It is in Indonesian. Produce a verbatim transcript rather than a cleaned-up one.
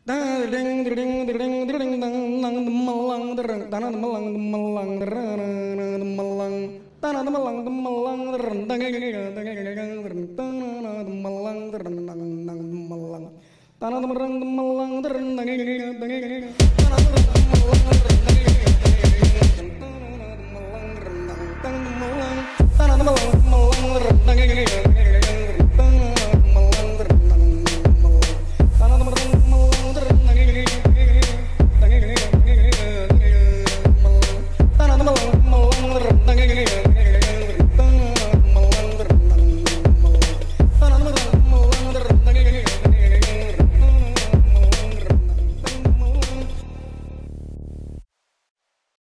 Ding ding ding ding dang nang melang dereng tanah melang melang dereng melang tanah melang melang dereng dang dereng tanah melang dereng nang nang melang tanah melang melang dereng dang